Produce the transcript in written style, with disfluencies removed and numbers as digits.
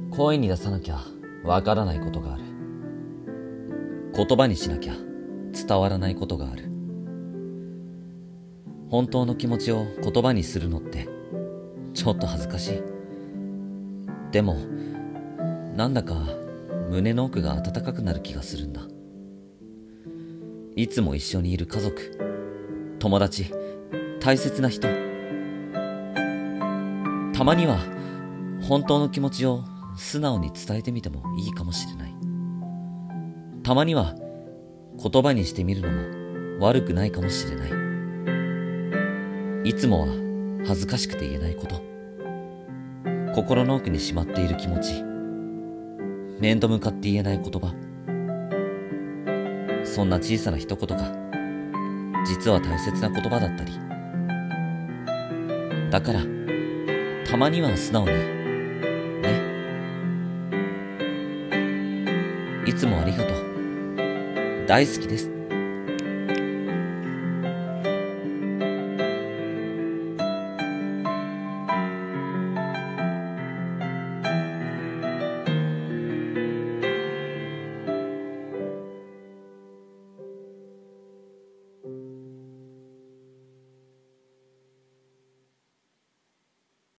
声に出さなきゃわからないことがある。言葉にしなきゃ伝わらないことがある。本当の気持ちを言葉にするのってちょっと恥ずかしい。でもなんだか胸の奥が温かくなる気がするんだ。いつも一緒にいる家族、友達、大切な人。たまには本当の気持ちを素直に伝えてみてもいいかもしれない。たまには言葉にしてみるのも悪くないかもしれない。いつもは恥ずかしくて言えないこと、心の奥にしまっている気持ち、面と向かって言えない言葉、そんな小さな一言が実は大切な言葉だったり。だからたまには素直にね。いつもありがとう。大好きです。